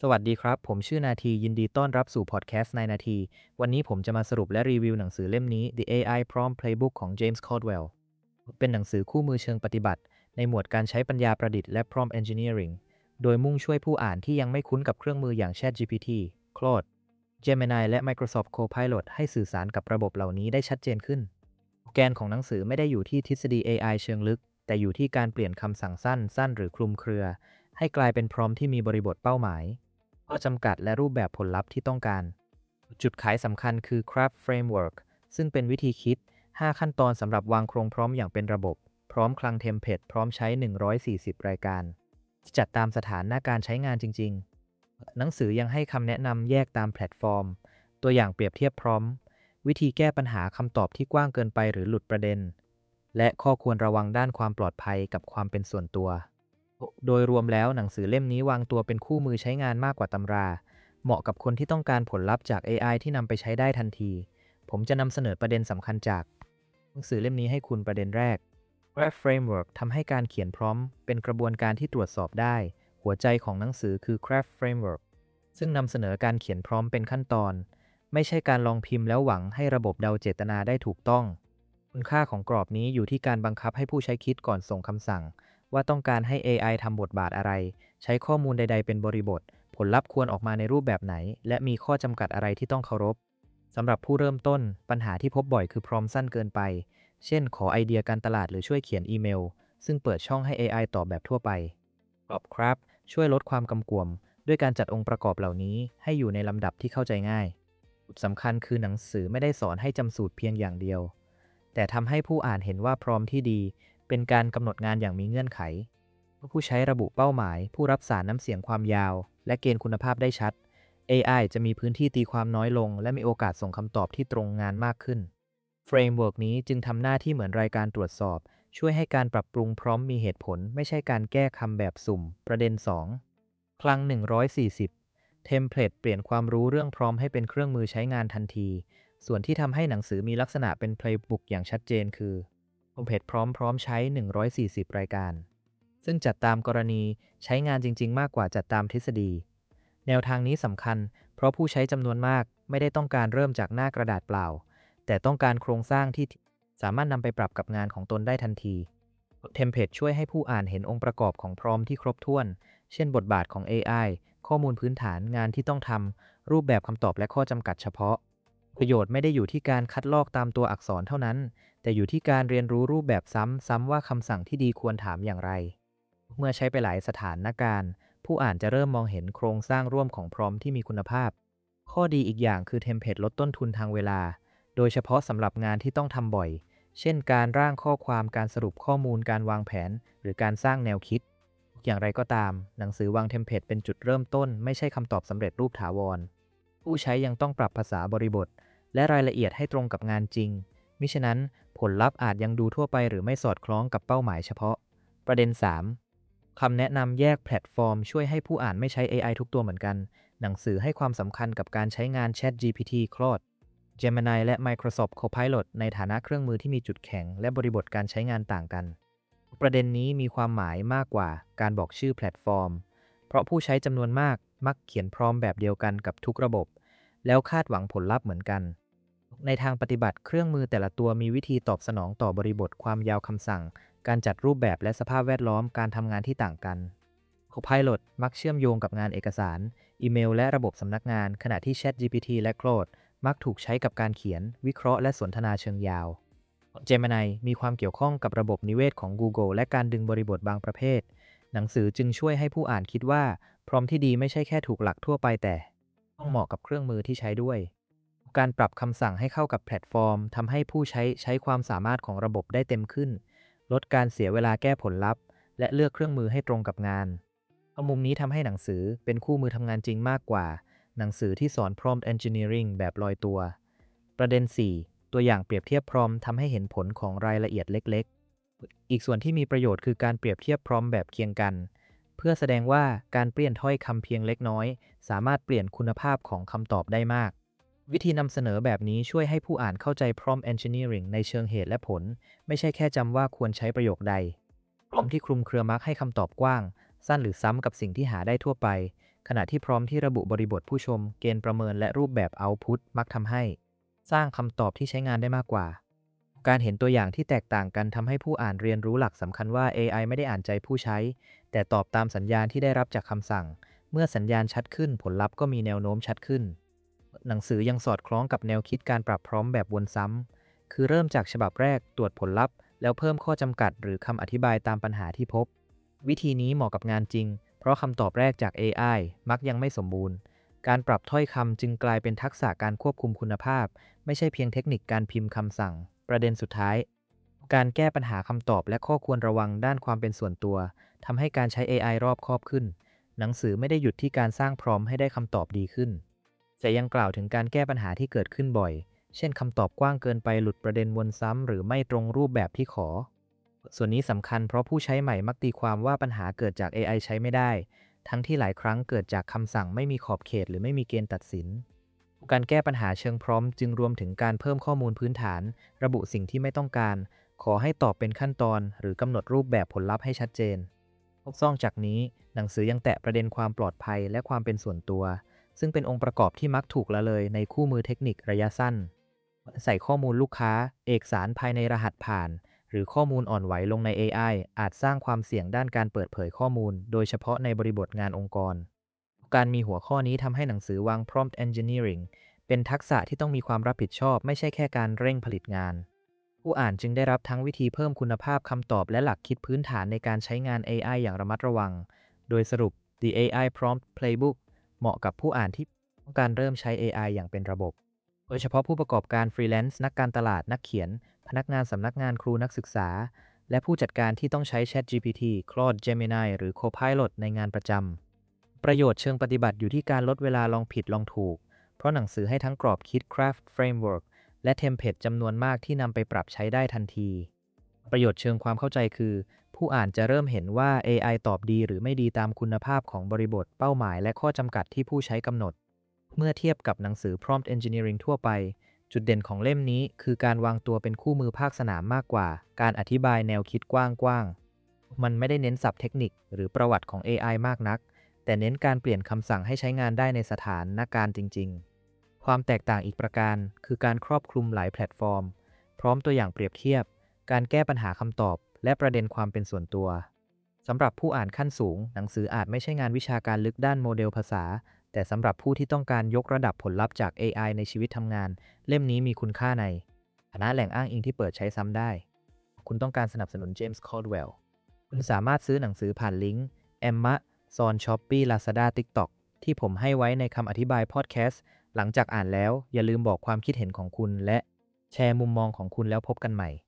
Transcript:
สวัสดีครับผมชื่อนาทียินดีต้อนรับสู่พอดแคสต์ในนาทีวันนี้ผมจะมาสรุปและรีวิวหนังสือเล่มนี้ The AI Prompt Playbook ของ James Caldwell เป็นหนังสือคู่มือเชิงปฏิบัติในหมวดการใช้ปัญญาประดิษฐ์และ Prompt Engineering โดยมุ่งช่วยผู้อ่านที่ยังไม่คุ้นกับเครื่องมืออย่าง ChatGPT, Claude, Gemini และ Microsoft Copilot ให้สื่อสารกับระบบเหล่านี้ได้ชัดเจนขึ้นแกนของหนังสือไม่ได้อยู่ที่ทฤษฎี AI เชิงลึกแต่อยู่ที่การเปลี่ยนคำสั่งสั้นหรือคลุมเครือให้กลายเป็นพรอมที่มีบริบทเป้าหมายข้อจำกัดและรูปแบบผลลัพธ์ที่ต้องการจุดขายสำคัญคือ Craft Framework ซึ่งเป็นวิธีคิด5ขั้นตอนสำหรับวางโครงพร้อมอย่างเป็นระบบพร้อมคลังเทมเพลตพร้อมใช้140รายการจัดตามสถานหน้าการใช้งานจริงๆหนังสือยังให้คำแนะนำแยกตามแพลตฟอร์มตัวอย่างเปรียบเทียบพร้อมวิธีแก้ปัญหาคำตอบที่กว้างเกินไปหรือหลุดประเด็นและข้อควรระวังด้านความปลอดภัยกับความเป็นส่วนตัวโดยรวมแล้วหนังสือเล่มนี้วางตัวเป็นคู่มือใช้งานมากกว่าตำราเหมาะกับคนที่ต้องการผลลัพธ์จาก AI ที่นำไปใช้ได้ทันทีผมจะนำเสนอประเด็นสำคัญจากหนังสือเล่มนี้ให้คุณประเด็นแรก Craft Framework ทำให้การเขียนพร้อมเป็นกระบวนการที่ตรวจสอบได้หัวใจของหนังสือคือ Craft Framework ซึ่งนำเสนอการเขียนพร้อมเป็นขั้นตอนไม่ใช่การลองพิมพ์แล้วหวังให้ระบบเดาเจตนาได้ถูกต้องคุณค่าของกรอบนี้อยู่ที่การบังคับให้ผู้ใช้คิดก่อนส่งคำสั่งว่าต้องการให้ AI ทำบทบาทอะไรใช้ข้อมูลใดๆเป็นบริบทผลลัพธ์ควรออกมาในรูปแบบไหนและมีข้อจำกัดอะไรที่ต้องเคารพสำหรับผู้เริ่มต้นปัญหาที่พบบ่อยคือพรอมสั้นเกินไปเช่นขอไอเดียการตลาดหรือช่วยเขียนอีเมลซึ่งเปิดช่องให้ AI ตอบแบบทั่วไปกรอบครับช่วยลดความกำกวมด้วยการจัดองค์ประกอบเหล่านี้ให้อยู่ในลำดับที่เข้าใจง่ายจุดสำคัญคือหนังสือไม่ได้สอนให้จำสูตรเพียงอย่างเดียวแต่ทำให้ผู้อ่านเห็นว่าพร้อมที่ดีเป็นการกำหนดงานอย่างมีเงื่อนไขผู้ใช้ระบุเป้าหมายผู้รับสารน้ำเสียงความยาวและเกณฑ์คุณภาพได้ชัด AI จะมีพื้นที่ตีความน้อยลงและมีโอกาสส่งคำตอบที่ตรงงานมากขึ้นเฟรมเวิร์กนี้จึงทำหน้าที่เหมือนรายการตรวจสอบช่วยให้การปรับปรุงพร้อมมีเหตุผลไม่ใช่การแก้คำแบบสุ่มประเด็น2คลัง140เทมเพลตเปลี่ยนความรู้เรื่องพร้อมให้เป็นเครื่องมือใช้งานทันทีส่วนที่ทำให้หนังสือมีลักษณะเป็น Playbook อย่างชัดเจนคือเทมเพลตพร้อมใช้140รายการซึ่งจัดตามกรณีใช้งานจริงๆมากกว่าจัดตามทฤษฎีแนวทางนี้สำคัญเพราะผู้ใช้จำนวนมากไม่ได้ต้องการเริ่มจากหน้ากระดาษเปล่าแต่ต้องการโครงสร้างที่สามารถนำไปปรับกับงานของตนได้ทันทีเทมเพลตช่วยให้ผู้อ่านเห็นองค์ประกอบของพร้อมที่ครบถ้วนเช่นบทบาทของ AI ข้อมูลพื้นฐานงานที่ต้องทำรูปแบบคำตอบและข้อจำกัดเฉพาะประโยชน์ไม่ได้อยู่ที่การคัดลอกตามตัวอักษรเท่านั้นแต่อยู่ที่การเรียนรู้รูปแบบซ้ำๆว่าคำสั่งที่ดีควรถามอย่างไรเมื่อใช้ไปหลายสถานการณ์ผู้อ่านจะเริ่มมองเห็นโครงสร้างร่วมของพร้อมที่มีคุณภาพข้อดีอีกอย่างคือเทมเพลตลดต้นทุนทางเวลาโดยเฉพาะสำหรับงานที่ต้องทำบ่อยเช่นการร่างข้อความการสรุปข้อมูลการวางแผนหรือการสร้างแนวคิดอย่างไรก็ตามหนังสือวางเทมเพลตเป็นจุดเริ่มต้นไม่ใช่คำตอบสำเร็จรูปถาวรผู้ใช้ยังต้องปรับภาษาบริบทและรายละเอียดให้ตรงกับงานจริงมิฉะนั้นผลลัพธ์อาจยังดูทั่วไปหรือไม่สอดคล้องกับเป้าหมายเฉพาะประเด็น3คำแนะนำแยกแพลตฟอร์มช่วยให้ผู้อ่านไม่ใช้ AI ทุกตัวเหมือนกันหนังสือให้ความสำคัญกับการใช้งาน ChatGPT Claude Gemini และ Microsoft Copilot ในฐานะเครื่องมือที่มีจุดแข็งและบริบทการใช้งานต่างกันประเด็นนี้มีความหมายมากกว่าการบอกชื่อแพลตฟอร์มเพราะผู้ใช้จำนวนมากมักเขียนพร้อมแบบเดียวกันกับทุกระบบแล้วคาดหวังผลลัพธ์เหมือนกันในทางปฏิบัติเครื่องมือแต่ละตัวมีวิธีตอบสนองต่อบริบทความยาวคำสั่งการจัดรูปแบบและสภาพแวดล้อมการทำงานที่ต่างกัน Copilot มักเชื่อมโยงกับงานเอกสารอีเมลและระบบสำนักงานขณะที่ ChatGPT และ Claude มักถูกใช้กับการเขียนวิเคราะห์และสนทนาเชิงยาว Gemini มีความเกี่ยวข้องกับระบบนิเวศของ Google และการดึงบริบทบางประเภทหนังสือจึงช่วยให้ผู้อ่านคิดว่าพร้อมที่ดีไม่ใช่แค่ถูกหลักทั่วไปแต่ต้องเหมาะกับเครื่องมือที่ใช้ด้วยการปรับคำสั่งให้เข้ากับแพลตฟอร์มทำให้ผู้ใช้ความสามารถของระบบได้เต็มขึ้นลดการเสียเวลาแก้ผลลัพธ์และเลือกเครื่องมือให้ตรงกับงานมุมนี้ทำให้หนังสือเป็นคู่มือทำงานจริงมากกว่าหนังสือที่สอน Prompt Engineering แบบลอยตัวประเด็น4ตัวอย่างเปรียบเทียบพร้อมทำให้เห็นผลของรายละเอียดเล็กๆอีกส่วนที่มีประโยชน์คือการเปรียบเทียบพร้อมแบบเคียงกันเพื่อแสดงว่าการเปลี่ยนถ้อยคำเพียงเล็กน้อยสามารถเปลี่ยนคุณภาพของคำตอบได้มากวิธีนำเสนอแบบนี้ช่วยให้ผู้อ่านเข้าใจ Prompt Engineering ในเชิงเหตุและผลไม่ใช่แค่จำว่าควรใช้ประโยคใดพร้อมที่คลุมเครือมักให้คำตอบกว้างสั้นหรือซ้ำกับสิ่งที่หาได้ทั่วไปขณะที่พร้อมที่ระบุบริบทผู้ชมเกณฑ์ประเมินและรูปแบบ Output มักทำให้สร้างคำตอบที่ใช้งานได้มากกว่าการเห็นตัวอย่างที่แตกต่างกันทำให้ผู้อ่านเรียนรู้หลักสำคัญว่า AI ไม่ได้อ่านใจผู้ใช้แต่ตอบตามสัญญาณที่ได้รับจากคำสั่งเมื่อสัญญาณชัดขึ้นผลลัพธ์ก็มีแนวโน้มชัดขึ้นหนังสือยังสอดคล้องกับแนวคิดการปรับพร้อมแบบวนซ้ำคือเริ่มจากฉบับแรกตรวจผลลัพธ์แล้วเพิ่มข้อจำกัดหรือคำอธิบายตามปัญหาที่พบวิธีนี้เหมาะกับงานจริงเพราะคำตอบแรกจาก AI มักยังไม่สมบูรณ์การปรับถ้อยคำจึงกลายเป็นทักษะการควบคุมคุณภาพไม่ใช่เพียงเทคนิคการพิมพ์คำสั่งประเด็นสุดท้ายการแก้ปัญหาคำตอบและข้อควรระวังด้านความเป็นส่วนตัวทำให้การใช้ AI รอบคอบขึ้นหนังสือไม่ได้หยุดที่การสร้างพร้อมให้ได้คำตอบดีขึ้นแต่ยังกล่าวถึงการแก้ปัญหาที่เกิดขึ้นบ่อยเช่นคำตอบกว้างเกินไปหลุดประเด็นวนซ้ำหรือไม่ตรงรูปแบบที่ขอส่วนนี้สำคัญเพราะผู้ใช้ใหม่มักตีความว่าปัญหาเกิดจาก AI ใช้ไม่ได้ทั้งที่หลายครั้งเกิดจากคำสั่งไม่มีขอบเขตหรือไม่มีเกณฑ์ตัดสินการแก้ปัญหาเชิงพร้อมจึงรวมถึงการเพิ่มข้อมูลพื้นฐานระบุสิ่งที่ไม่ต้องการขอให้ตอบเป็นขั้นตอนหรือกำหนดรูปแบบผลลัพธ์ให้ชัดเจนนอกจากนี้หนังสือยังแตะประเด็นความปลอดภัยและความเป็นส่วนตัวซึ่งเป็นองค์ประกอบที่มักถูกละเลยในคู่มือเทคนิคระยะสั้นใส่ข้อมูลลูกค้าเอกสารภายในรหัสผ่านหรือข้อมูลอ่อนไหวลงใน AI อาจสร้างความเสี่ยงด้านการเปิดเผยข้อมูลโดยเฉพาะในบริบทงานองค์กรการมีหัวข้อนี้ทำให้หนังสือวาง prompt engineering เป็นทักษะที่ต้องมีความรับผิดชอบไม่ใช่แค่การเร่งผลิตงานผู้อ่านจึงได้รับทั้งวิธีเพิ่มคุณภาพคำตอบและหลักคิดพื้นฐานในการใช้งาน AI อย่างระมัดระวังโดยสรุป The AI Prompt Playbook เหมาะกับผู้อ่านที่ต้องการเริ่มใช้ AI อย่างเป็นระบบโดยเฉพาะผู้ประกอบการฟรีแลนซ์นักการตลาดนักเขียนพนักงานสำนักงานครูนักศึกษาและผู้จัดการที่ต้องใช้ ChatGPT Claude Gemini หรือ Copilot ในงานประจำประโยชน์เชิงปฏิบัติอยู่ที่การลดเวลาลองผิดลองถูกเพราะหนังสือให้ทั้งกรอบคิด Craft Framework และเทมเพลตจำนวนมากที่นำไปปรับใช้ได้ทันทีประโยชน์เชิงความเข้าใจคือผู้อ่านจะเริ่มเห็นว่า AI ตอบดีหรือไม่ดีตามคุณภาพของบริบทเป้าหมายและข้อจำกัดที่ผู้ใช้กำหนดเมื่อเทียบกับหนังสือ Prompt Engineering ทั่วไปจุดเด่นของเล่มนี้คือการวางตัวเป็นคู่มือภาคสนามมากกว่าการอธิบายแนวคิดกว้างๆมันไม่ได้เน้นศัพท์เทคนิคหรือประวัติของ AI มากนักแต่เน้นการเปลี่ยนคำสั่งให้ใช้งานได้ในสถานการณ์จริงๆความแตกต่างอีกประการคือการครอบคลุมหลายแพลตฟอร์มพร้อมตัวอย่างเปรียบเทียบการแก้ปัญหาคำตอบและประเด็นความเป็นส่วนตัวสำหรับผู้อ่านขั้นสูงหนังสืออาจไม่ใช่งานวิชาการลึกด้านโมเดลภาษาแต่สำหรับผู้ที่ต้องการยกระดับผลลัพธ์จาก AI ในชีวิตทำงานเล่มนี้มีคุณค่าในฐานะแหล่งอ้างอิงที่เปิดใช้ซ้ำได้คุณต้องการสนับสนุนเจมส์คอร์ดเวลล์คุณสามารถซื้อหนังสือผ่านลิงก์ Amazon Shopee Lazada TikTok ที่ผมให้ไว้ในคำอธิบายพอดแคสต์หลังจากอ่านแล้วอย่าลืมบอกความคิดเห็นของคุณและแชร์มุมมองของคุณแล้วพบกันใหม่